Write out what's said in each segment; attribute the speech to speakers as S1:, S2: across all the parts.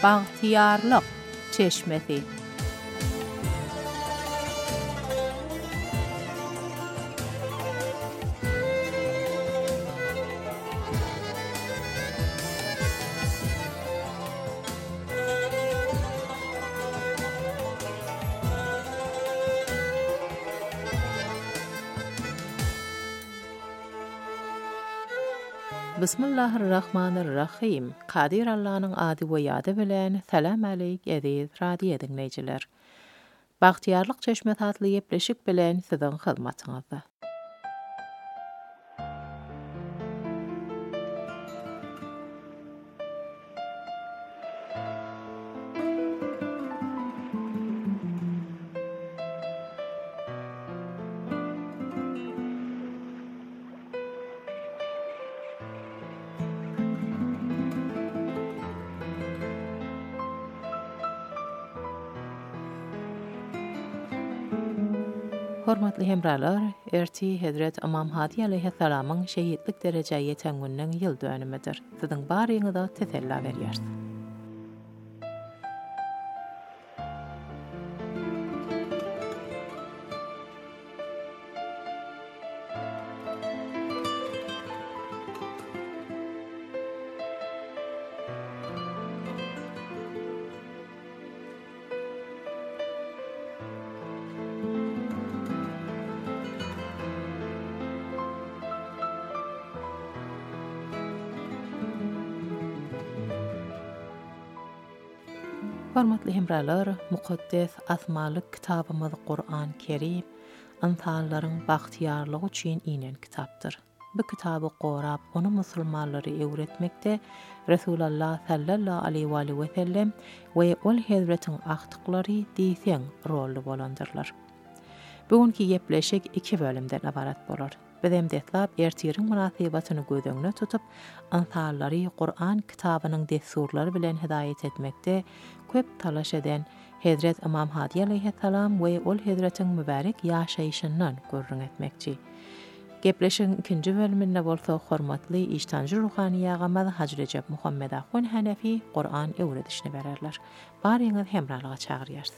S1: Bahtiyarlık çeşmesi. Bismillahirrahmanirrahim. Qadir Allah'ın adı ve yadı bilen salam aleyk aziz radio dinleyiciler. Bahtiyarlık çeşme tatlı yepleşik bilen sizin hizmetinizde. Hormatly hemralar, erti Hazret İmam Hadi aleyhisselam'ın şehitlik dereceye yeten günüň ýyl dönümidir. Siziň baryňyzda tesella berýär. Hormatly hemralar, mukaddes asmalyk kitabymyz Qur'an-ı Kerim insanlaryň bahtiyarlygy üçin inen kitapdyr. Bu kitaby gorap, onu musulmanlary öwretmekde Resulullah sallallahu aleyhi ve sellem we ol hazretiň aktyklary diýsen rolly bolandyrlar. Bugünkü ýepleşik 2 bölümden ibarat bolar. Bizim deslap ertiriň munasabatyny gözeňde tutup, insanlary Qur'an kitabynyň desturlary bilen hidayet etmekde köp talaş eden Hazret İmam Hadi aleyhisselam we ol hazretiň mübarek ýaşaýyşyndan görüň etmekçi. Gepleşiň ikinji bölüminde bolsa hormatly iştanjy ruhani ýagamaz Hacı Recep Muhammed Ahun Hanefi Qur'an öwredişini bererler. Baryňyz hemralyga çagyrýarsyz.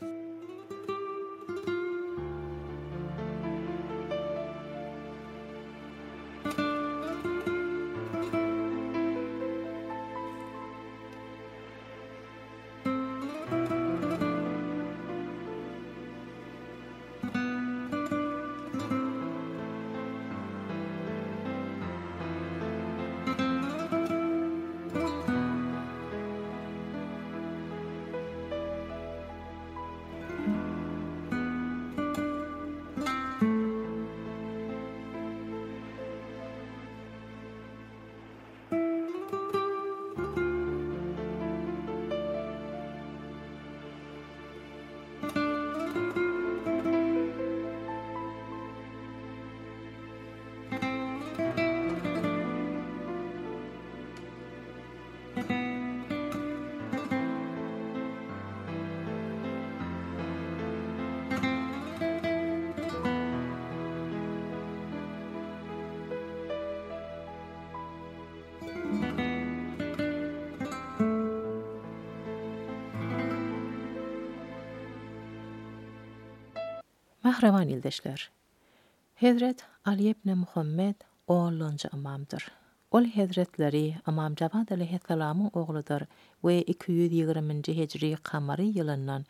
S1: Mahreman ildeşler. Hazret Ali ibn Muhammed oğlunca imamdır. Ol hazretleri İmam Cavad aleyhisselam'ın oğludur ve 220. Hicri kamari yılından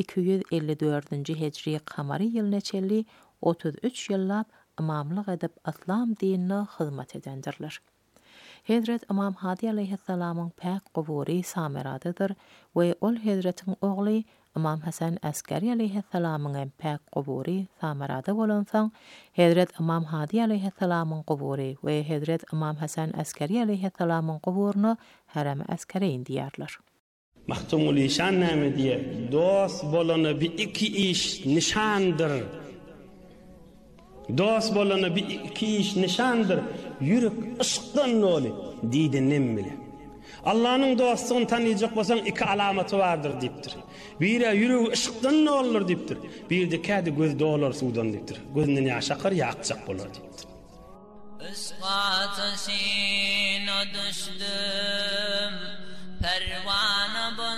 S1: 254. Hicri kamari yılına çelli 33 yıllap imamlık edip İslam dinine hizmet edendirler. Hazret İmam Hadi aleyhisselam'ın pek kuburi samiradıdır ve ol hazretin oğlu İmam Hasan Askari aleyhisselam'ın pek kuburi samirada bolansaň, Hazret İmam Hadi aleyhisselam'ın kuburi ve Hazret İmam Hasan Askari aleyhisselam'ın kuburunu Harem-i Askariyn diýerler.
S2: Mahtumul İşan näme diýer? Dost bolany bir iki iş nişandır. Dost bolany bir iki iş nişandır. Yürek ışıkdan noli diýdi nemmile. Allah'ın dostluğunu tanıyacak bolsaň iki alamaty vardır diýipdir. Biri ýüregi ışıkdan olur diýipdir. Bir de kädi gözde olur suwdan diýipdir. Gözünden ýaşakar ýakjak bolar diýipdir.
S3: Isqatasyn düşdüm perwana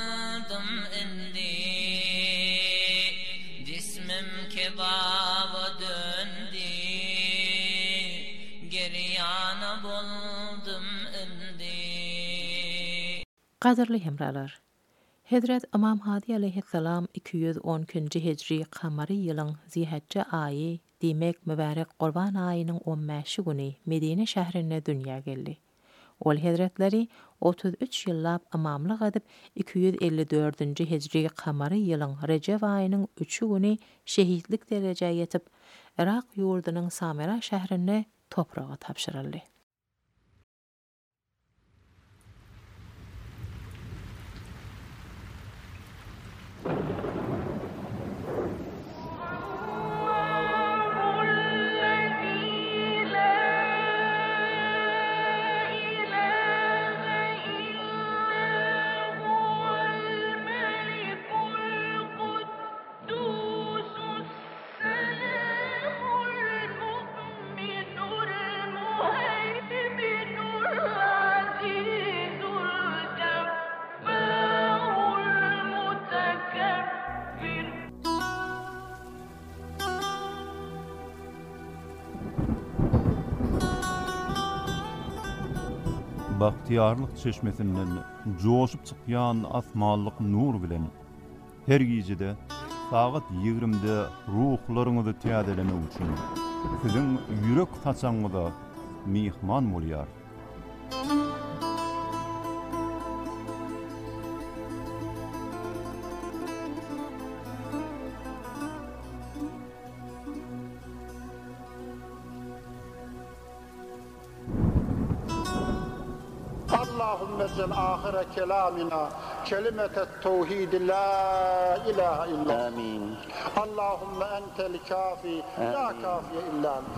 S1: Qadirli hemralar, Hedret İmam Hadi aleyhisselam 212 Hicri qamary ýylyň Zilhicce aýy, diýmek mübarek Qurban aýynyň 15-şi güni Medine şäherine dünýä geldi. Ol Hedretleri 33 ýyllap imamlyk edip 254 Hicri qamary ýylyň Recep aýynyň 3-şi güni şehitlik derejäge ýetip Irak ýurdunyň Samira şäherine toprağa tapşyryldy.
S3: Bahtiyarlyk çeşmesinden joşup çykýan asmanlyk nur bilen her gijede saat 20-de ruhlaryňyzy täzelemek üçin siziň ýürek taçaňyza mihman bolýar.
S4: اللهم اجعل آخر كلامنا كلمة التوحيد لا إله إلا
S5: آمين.
S4: اللهم أنت الكافي لا كافي إلا أنت.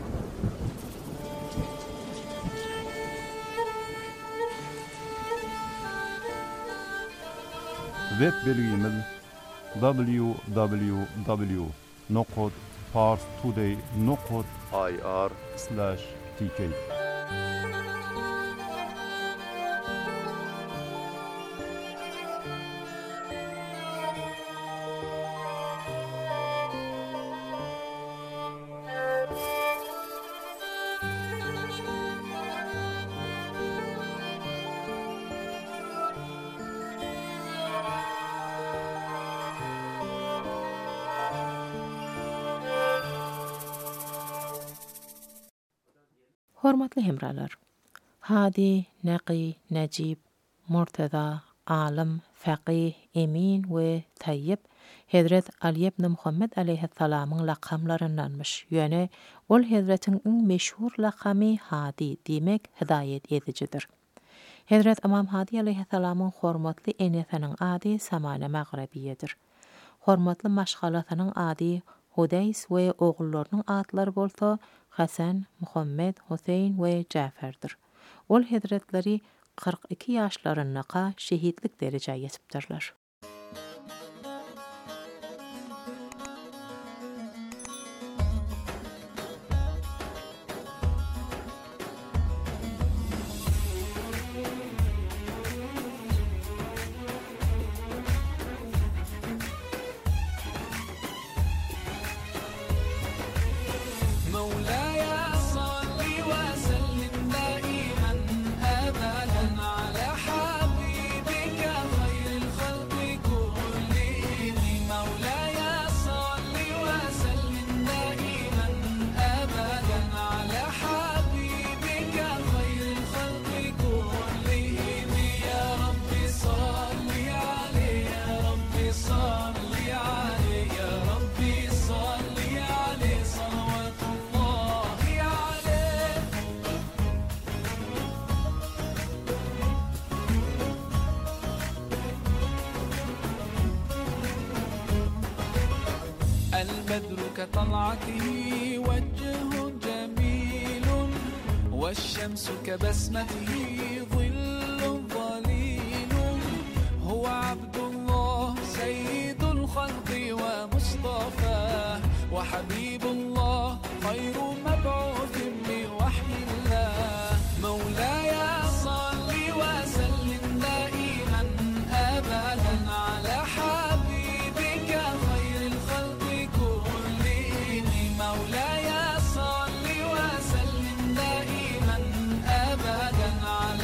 S3: Web belgimiz www.parstoday.ir/tk.
S1: Hormatly hemralar, Hadi, Naqi, Najib, Murtada, Alim, Faqih, Emin we Tayyib Hedret Ali ibn Muhammed aleyhisselamyň lakamlaryndanmyş. Ýöne ol Hedretiň iň meşhur lakamy Hadi diýmek hidayet edicidir. Hedret İmam Hadi aleyhisselamyň hormatly enesiniň ady Samana Magribiýedir. Hormatly maşgalatynyň ady Hudays we ogullarının adları bolsa Hasan, Muhammed, Huseyn we Jaferdir. Ol Hedretleri 42 ýaşlaryna şehitlik derejäge ýetipdirler.
S6: البدر كطلعته وجه جميل والشمس كبسمته ظل ظليل هو عبد الله سيد الخلق ومصطفاه وحبيب الله خير مبعوث بوحي الله مولاي صل وسلم دائما أبدا على حبيبك خير الخلق كلهم مولاي صل وسلم دائما أبدا على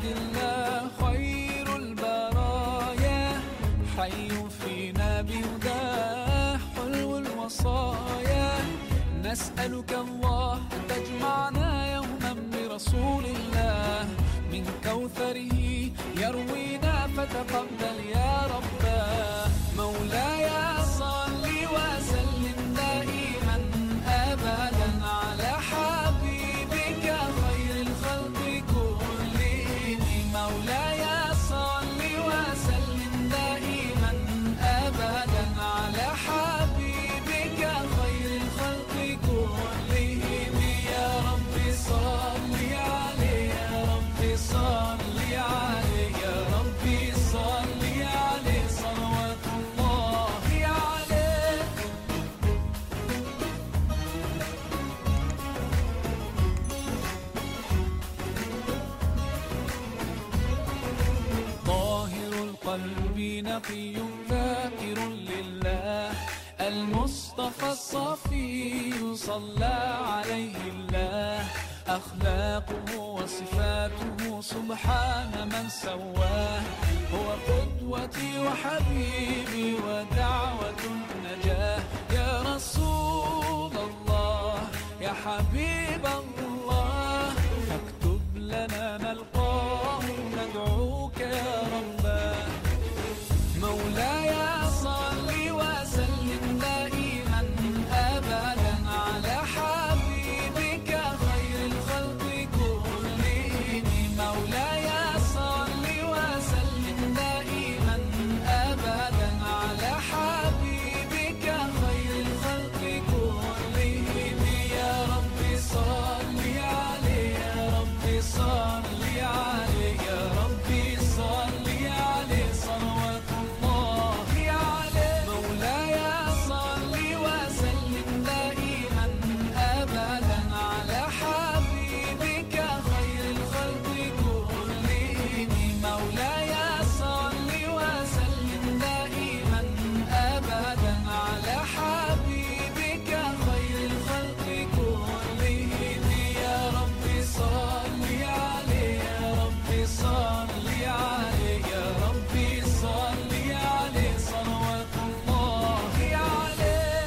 S6: عبد الله خير البرايا حي فينا بهداه حلو الوصايا نسألك الله أن تجمعنا يوما برسول الله من كوثره يروينا فتقبل يا رباه مولاي صل وسلم دائما أبدا على حبيبك خير الخلق كلهم مولاي صل وسلم دائما أبدا على حبيبك خير الخلق كلهم يا رب صل عليه يا رب صل عليه يا رب صل عليه صلوات الله عليه طاهر القلب نقي ذاكر لله المصطفى الصفي صلى عليه الله أخلاقه وصفاته سبحان من سواه هو قدوتي وحبيبي ودعوة النجاة يا رسول الله يا حبيب الله فاكتب لنا نلقاه ندعوك يا رباه مولاي صل وسلم دائما أبدا على حبيبك خير الخلق كلهم مولاي صل وسلم دائما أبدا على حبيبك خير الخلق كلهم يا رب صل عليه يا رب صل عليه يا رب صل عليه صلوات الله عليه مولاي صل وسلم دائما أبدا على حبيبك خير الخلق كلهم مولاي صل وسلم دائما أبدا على حبيبك خير الخلق كلهم يا رب صل عليه يا رب صل عليه يا رب صل عليه صلوات الله عليه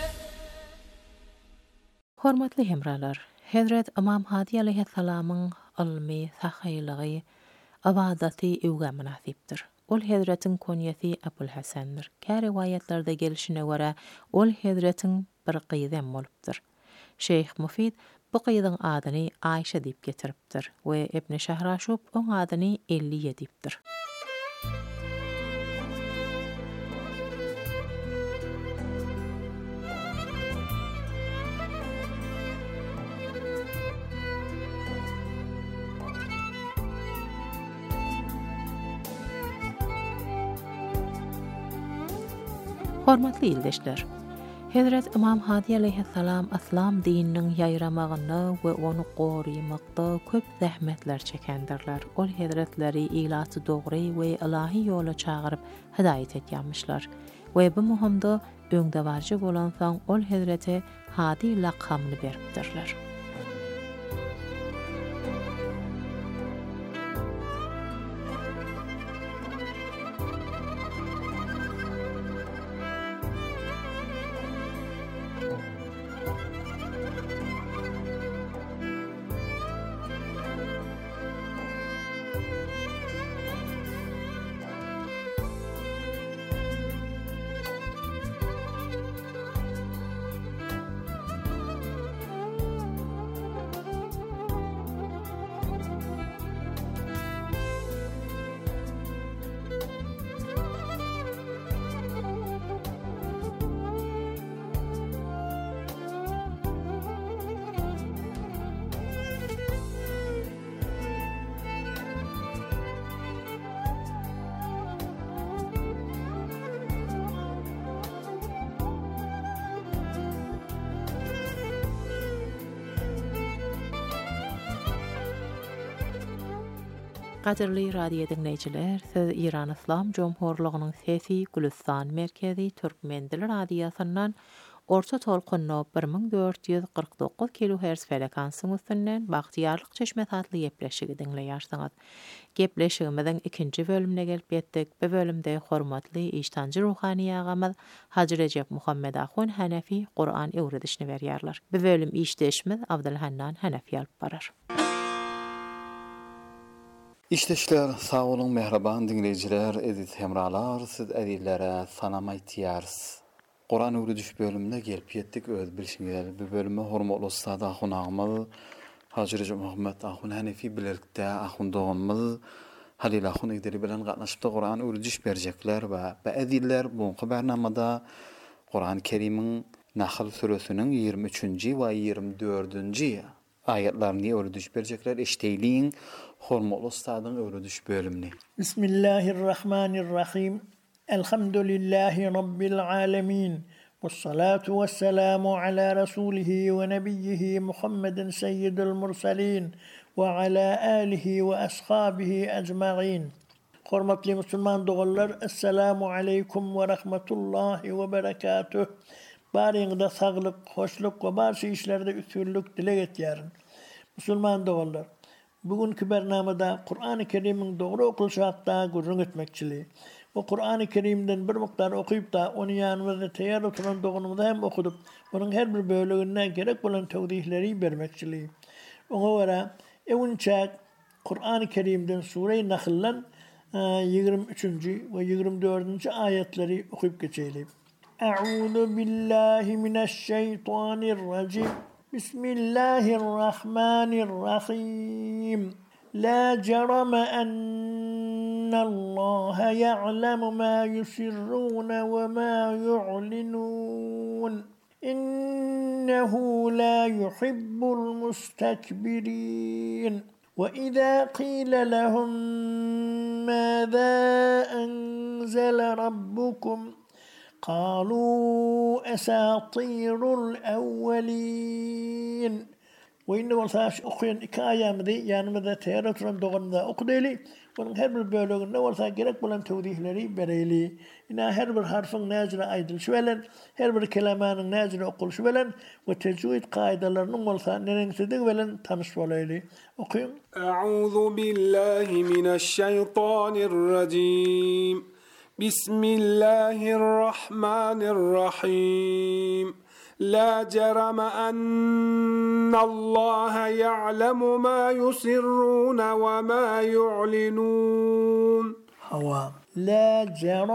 S1: Hormatly hemralar, Hazrat Imam Hadi aleyhissalamyň ilmi, sahylygy, ibadaty öwge münasipdir. Ol Hazratyň konyasy Abul Hasandyr. Kär riwayatlarda gelişine görä ol Hazratyň bir gyzem bolupdyr. Şeyh Mufid bu gyzyň adyny Aýşa diýip getiripdir we Ibn Şahraşub oň adyny Elliye diýipdir. Hormatly ildeşler, Hazrat Imam Hadi aleyhissalam İslam dininiň ýaýramagyny we onu goruýmakda köp zähmetler çekendirler. Ol hazretleri ilaty dogry we ilahi ýola çagyryp hidaýet etýärmişler. We bu muhimda öňde barjy bolan soň ol hazreti Hadi laqamyny beripdirler. Qadirli radio dinleyijiler, siz İran İslam Jomhurlugynyň Sesi Gülistan merkezi Türkmen dili radiosundan Orta tolkunno 1449 kHz frekansy üstünden Bagtyarlyk çeşme tatly gepleşigi dinleýärsiňiz. Gepleşigimizin ikinji bölümine gelip ýetdik. Bu bölümde hormatly iştancı ruhani agamyz Hacı Recep Muhammed Ahun Hanefi Qur'an öwredişini berýärler. Bu bölüm işdeşimiz Abdulhannan Hanefi alyp barar.
S5: İşteşler, sağ olun, mehraban dinleyiciler, edit hemralar, siz edillere sanama ihtiyarız. Qur'an öwrediş bölümüne gelip yetdik, öz bilişinler. Bu bölümü hormatly ustad Ahun agamy, Hacı Recep Muhammed Ahun Hanefi bilerlikde Ahun doğanmız, Halil Ahun Egderi bilen gatnaşypda Qur'an öwrediş berjekler we ediller bu bernamada Qur'an-ı Kerim'in Nahl suresinin 23-nji we 24-nji ayetlerini öwrediş berjekler. Eşteýliň hormatly ustadyň öwrediş bölümini.
S7: Bismillahirrahmanirrahim. Elhamdülillahi rabbil alamin. Vessalatu vesselamu ala rasulihi ve nebiyyihi Muhammedin seyyidil mursalin ve ala alihi ve ashabihi ecma'in. Hormatly Müslüman dogallar, assalamu aleykum ve rahmetullahi ve berekatuh. Bariňizde saglyk, hoşluk we barşy işlerde üstünlük dile getýärin. Müslüman dogallar, bugünkü bernamada Kur'an-ı Kerim'in doğru okuluş hakkında gurrun etmekçiliği. O Kur'an-ı Kerim'den bir miktar okuyup da onu yanımızda teyar oturan doğunumda hem okudup, onun her bir bölümüne gerek olan tevdihleri vermekçiliği. Ona göre evunçak Kur'an-ı Kerim'den Sure-i Nahl'dan 23. ve 24. ayetleri okuyup geçelim. Eûzu billahi mineşşeytanirracim. Bismillahirrahmanirrahim. La cerame ennallaha ya'lemu ma yusirrun ve ma yu'linun. İnnehu la yuhibbul mustakbirin. Ve izâ qîle lehum mâzâ enzele rabbukum قالوا أساطير الأولين. وإنه والساش أخوين إكايامدي يعني ماذا تيارتران دوغندا أقديلي ونن her bir bölümünde varsa gerek bulan tevdihleri bereyli. İna her bir harfın nazire aydıl şüvelen, her bir kelimenin nazire okul şüvelen ve tecvid kaidelerinin varsa nerensidik velen tanış olaylı. Okuyun.
S8: Eûzu billahi mineşşeytanirracim. Bismillahirrahmanirrahim. La cerame ennallaha ya'lemu ma yusirrun ve ma yu'linun.
S7: Hava. La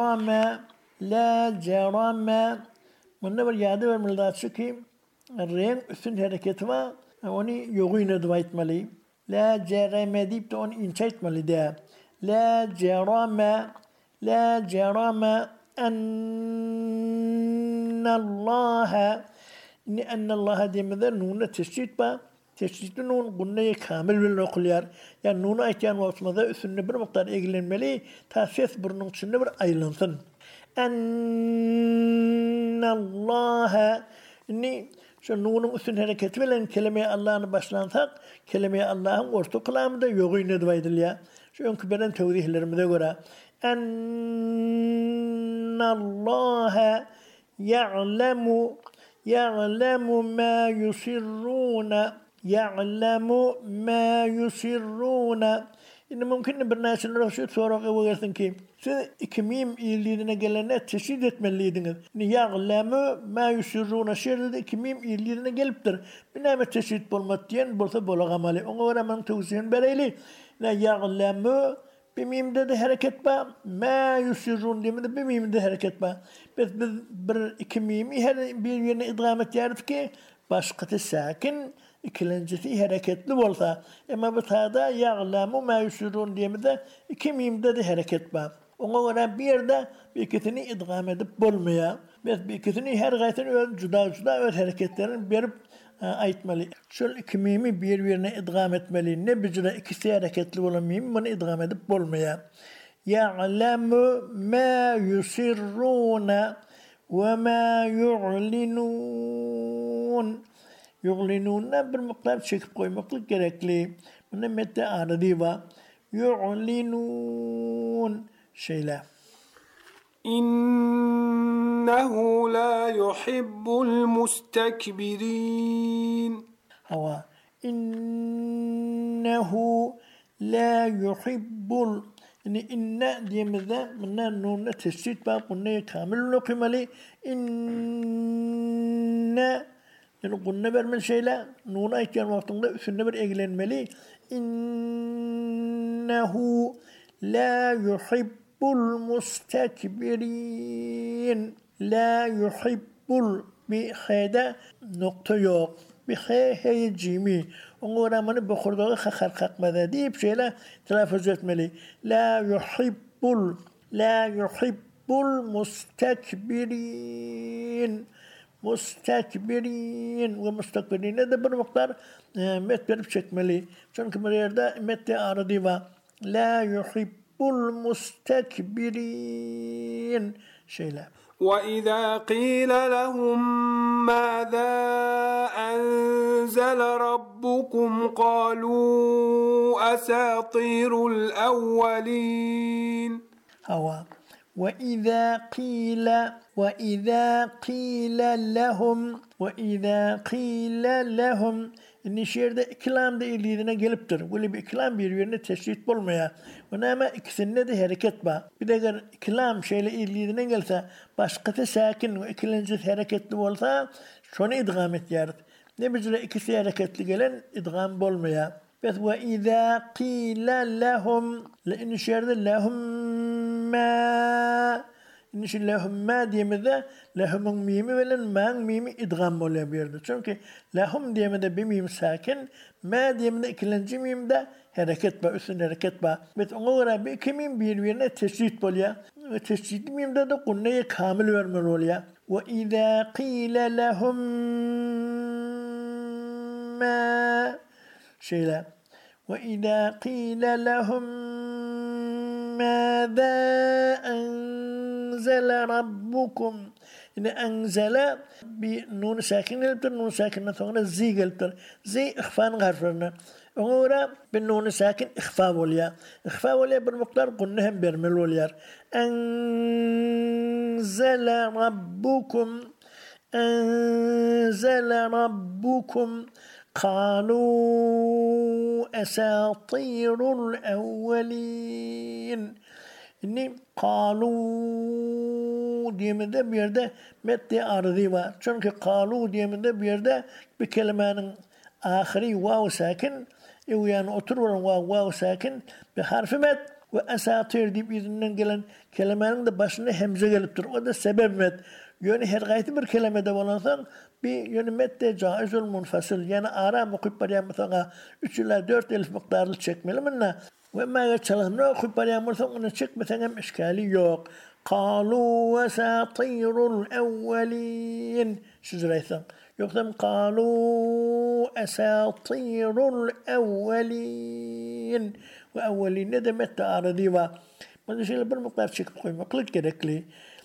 S7: cerame. Bunda bir yadı vermelidir çünkü renk üstün hareketi var. Onu yoğuyla dua etmeli. La cerame deyip de onu ince etmeli de. La cerame ennallaha ennallaha demede nunna teşdid ba. Teşdidli nun gunnayı kamil bilen okulyar. Yani nunu aytyan vasmada üstünde bir miktar egilenmeli. Ta ses burnun içinde bir aylansın. Ennallaha şu nunun üstün hareketi bilen kelime-i Allah'ını başlansak, kelime-i Allah'ın orta kılamında yoğuyla dua edilya. Şu önkü beren tevdihlerimize göre ennallaha ya'lemu ma yusirruna. Şimdi mümkün bir naşinler şu sorak evegersin ki siz iki mim iyiliğine gelene teşhid etmeliydiniz. Ya'lemu ma yusirruna şeride iki mim iyiliğine geliptir. Bir neme teşhid bolmat diyen bolsa bolağamalı. Ona göre ben tevsiyen bereyli. Ya'lemu bir mimde de hareket var. Ma yusirrun demede bir mimde hareket var. Biz bir iki mimi her bir yerine idgam etýärdik ki başgaty sakin ikilencesi hareketli bolsa. Ama bu tada ya'lemu ma yusirrun demede iki mimde de hareket var. Ona göre bir yerde bir ikisini idgam edip bolmaya. Biz bir ikisini her gaýtyn öz juda öz hareketlerini berip aytmaly. Şol iki mimi bir-birine idgam etmeli. Ne bizde ikisi hareketli bolan mimi bunu idgam edip bolmaya. Ya'lemu ma yusirruna ve ma yu'linun. Yu'linunna bir miktar çekip koymaklık gerekli. Bunda mette aradi var. Yu'linun şeyler.
S8: İnnehu إنه لا يحب المستكبرين.
S7: هو إنه لا يحب إن دي مذا منا نون تشتيت باب قلنا كامل نقيم لي إن قلنا برمن شيء لا نون أي كان وقت نقول سنة برئجلين ملي إنه لا يحب المستكبرين. لا يحب بخيدا نقطة يوق بخي هي جيمي ونقول من بخردوغ خخرخق ماذا دي بشيلا تلافزت ملي لا يحب المستكبرين. مستكبرين ومستكبرين هذا بالمقدار مت بشكل ملي شون كمرير ده مت أرضي لا يحب المستكبرين شيلا.
S8: وإذا قيل لهم ماذا أنزل ربكم قالوا أساطير الأولين.
S7: هوا وإذا قيل لهم إن شير ده كلام ده اللي دنا قلبتر واللي بكلام بيرينا تشريط بالمياه ونما إكسنة ده حركة با بدأ كلام شيء اللي دنا قلته باشقة ساكن وإكلنجت حركة والثا شون إدغامت يارد نبجر إكسي حركة لقلن إدغام بالمياه بس وإذا قيل لهم لأن شير ده لهم ما إنش لهم ما دي مذا لهم ميمي ولن ما ميمي إدغام ولا بيرد شونك لهم دي مذا بميم ساكن ما دي مذا إكلنجي ميم دا حركت با أسن حركت با بس أغورا بكميم بيروينا تشريط بوليا تشريط ميم دا قلنا كامل ورمروليا. وإذا قيل لهم ما شيلا وإذا قيل لهم ماذا أنزل ربكم إن أنزل بنون ساكن قلبتر نون ساكن مثلا زي قلبتر زي إخفان غرفرنا أمورا بالنون ساكن إخفاء وليا بالمقدار قلناهم بيرمل وليا. أنزل ربكم قالوا أساطير الأولين. إني قالوا دي من ده بيرده متى أرضي وا شونك قالوا دي من ده بيرده بكلمان آخري واو ساكن يويان أطرور واو ساكن بحرف مت وأساطير دي بيدن قلن كلمان ده باشنا همزة قلبتر وده السبب مت يعني هرغايت بالكلمة ده ولنثان يعني متى جائز المنفصل يعني آرام مقيب بريا مثلا 3-4,000 مقدار الشكمل منه وما يتشلهنا خب بريا مثلا نشك مثلا إشكالي يوق. قالوا أساطير الأولين شجريثا يقدم قالوا أساطير الأولين وأولين ده متى أرضي ما نشيل بالمقدار شك بقي مقلد كده كلي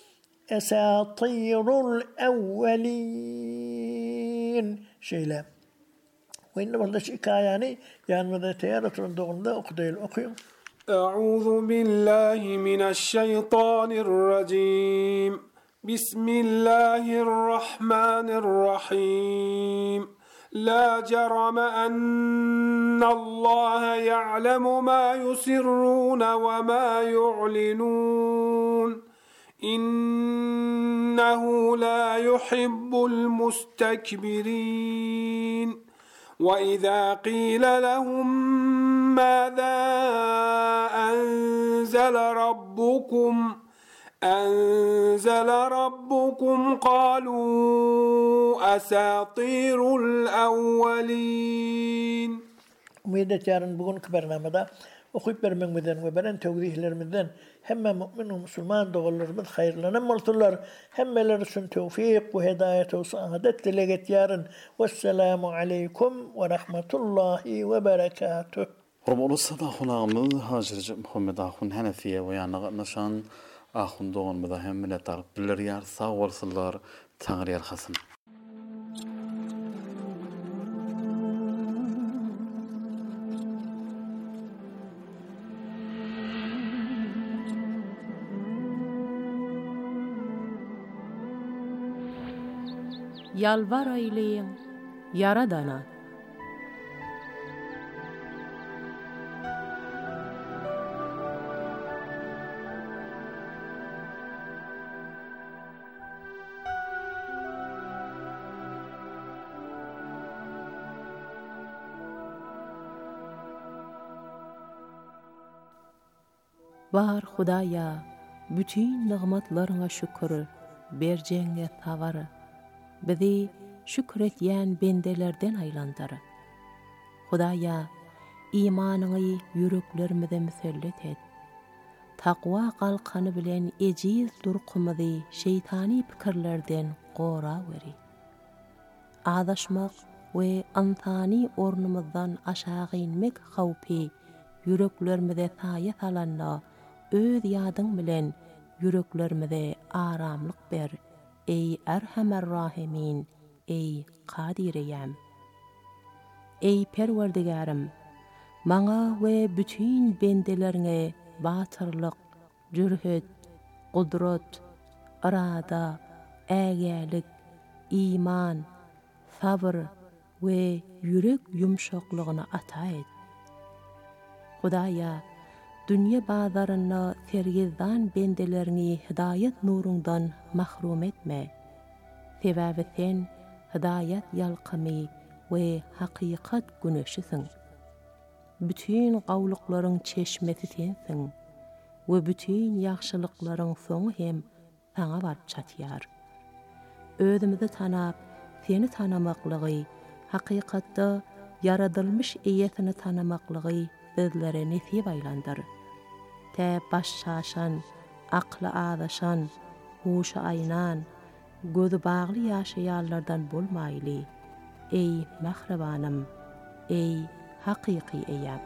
S7: أساطير الأولين شيلا وإن والله شيء يعني ماذا تيارة رندوغن ده أقضي الأقيم.
S8: أعوذ بالله من الشيطان الرجيم. بسم الله الرحمن الرحيم. لا جرم أن الله يعلم ما يسرون وما يعلنون إنه لا يحب المستكبرين. وإذا قيل لهم ماذا أنزل ربكم قالوا أساطير الأولين.
S7: وميدا تيارن بقول كبرنا ماذا أخوي برمج مدن وبرن توجيه للمدن هم مؤمن ومسلمان دولار من خير لنا ملتلر هم لرسن توفيق وهداية وصاهدت لقيت يارن والسلام عليكم ورحمة الله وبركاته.
S5: رمضان الصدا خلاص هاجر محمد أخون هنفية ويانا نشان أخون دون مذاهم من التعرف بالرياض صور صلار تغيير خصم.
S1: yalvar ayleyin Yaradana. Var Hudaya, bütün nigmatlaryňa şükür, berjeňe tawar. Bizi şükretýän bendelerden aýlandyr. Hudaya, imanyňy yüreklerimize müsellet et. Takwa galkany bilen ejiz durqumyzy şeytani pikirlerden gora beri. Adaşmak we antani ornumyzdan aşağı inmek hawpy yüreklerimize taýa salanna öz ýadyň bilen yüreklerimize aramlyk ber. Ey Erhamer Rahimin, ey Kadireyem. Ey Perwerdigarim, maňa we bütün bendelerine batyrlyk, jürhet, gudrat, arada, ägälik, iman, sabr we yürek yumşaklygyny ata et. Hudaya, dünýä bazaryna sergizdan bendelerini hidayet nurundan mahrum etme. Sebäbi sen hidayet ýalkymy we hakykat güneşisiň. Bütün gawlyklaryň çeşmesi sensiň we bütün ýagşylyklaryň soňy hem saňa baryp çatýar. Özümizi tanap, seni tanamaklygy, hakykatda yaradylmış eýetini tanamaklygy bizlere nesip aýlandyr. Tä baş şaşan, akly adaşan, huşa aýnan, gözü bagly ýaşaýarlardan bolmaýly. Ey mahrabanym, ey hakyky eýem.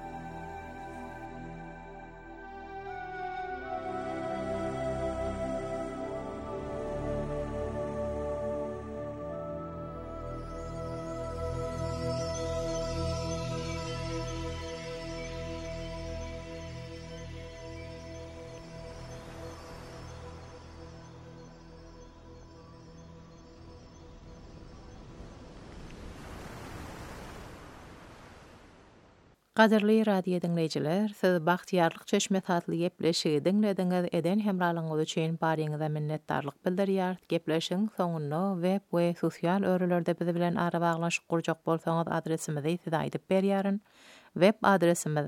S1: Gaderli radio dinleyijiler, siz Bagtyarlyk çeşme tatly gepleşigi dinlediňiz, eden hemralyňyz üçin barýaňyza minnetdarlyk bildirýär. Gepleşiň soňunda web we sosial örelerde bizi bilen ara baglaşyp gurjak bolsaňyz adresimizi size aýdyp berýärin. Web adresimiz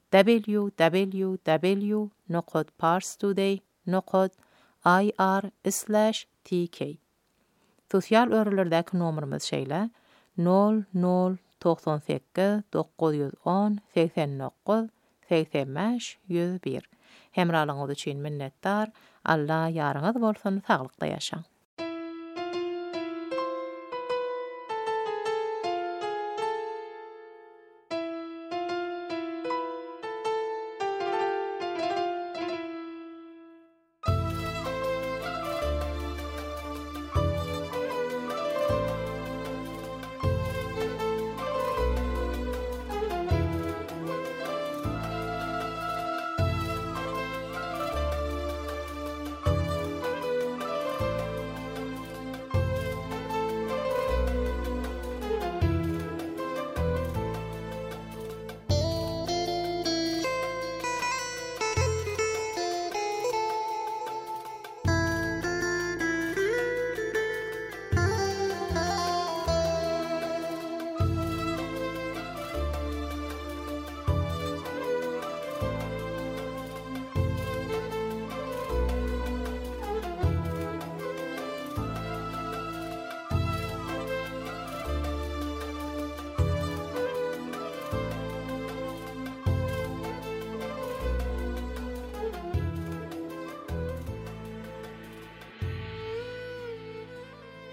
S1: www.parstoday.ir/tk. Sosial örelerdäki nomerimiz şeýle 0098 910 89 85 101. Hemralyňyz üçin minnetdar. Allah ýaryňyz bolsun, saglykda ýaşaň.